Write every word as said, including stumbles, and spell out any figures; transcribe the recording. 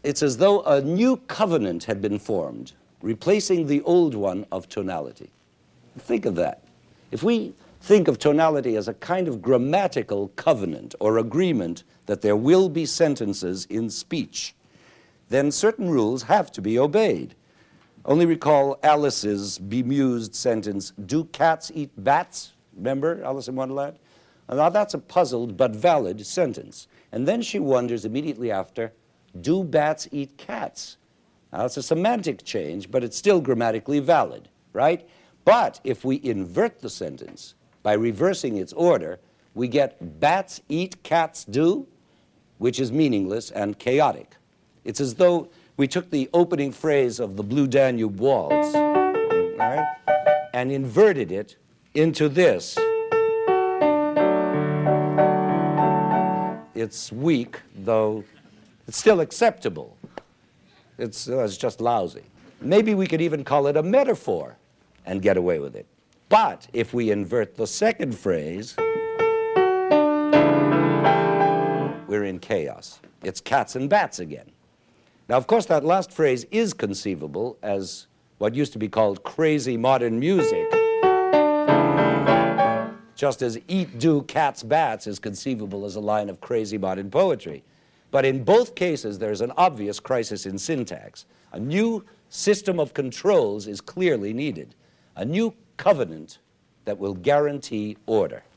It's as though a new covenant had been formed, replacing the old one of tonality. Think of that. If we think of tonality as a kind of grammatical covenant or agreement that there will be sentences in speech, then certain rules have to be obeyed. Only recall Alice's bemused sentence, "Do cats eat bats?" Remember Alice in Wonderland? Now that's a puzzled but valid sentence. And then she wonders immediately after, do bats eat cats? Now it's a semantic change, but it's still grammatically valid, right? But if we invert the sentence by reversing its order, we get bats eat, cats do, which is meaningless and chaotic. It's as though we took the opening phrase of the Blue Danube Waltz, right, and inverted it into this. It's weak, though it's still acceptable. It's, uh, it's just lousy. Maybe we could even call it a metaphor and get away with it. But if we invert the second phrase, we're in chaos. It's cats and bats again. Now, of course, that last phrase is conceivable as what used to be called crazy modern music, just as eat, do, cats, bats is conceivable as a line of crazy modern poetry. But in both cases, there's an obvious crisis in syntax. A new system of controls is clearly needed, a new covenant that will guarantee order.